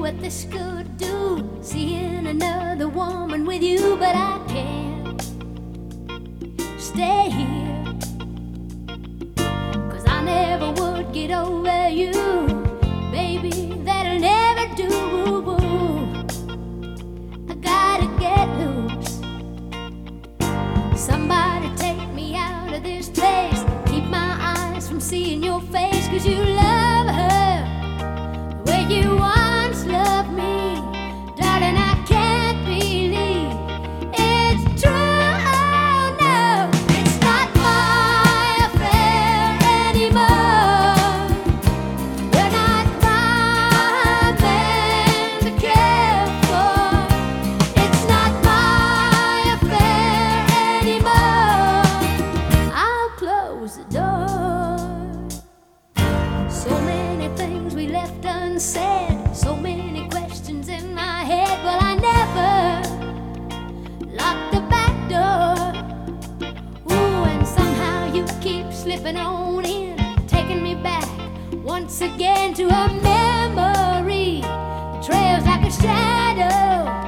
what this could do, seeing another woman with you, but I can't stay here, 'cause I never would get over you, baby, that'll never do. I gotta get loose. Somebody take me out of this place, keep my eyes from seeing your face, 'cause you love her the way you once loved me, darling. I can't believe it's true. Oh no, it's not my affair anymore. You're not my man to care for. It's not my affair anymore. I'll close the door. So many things we left unsaid, so many questions in my head. Well, I never locked the back door. Ooh, and somehow you keep slipping on in, taking me back once again to a memory that trails like a shadow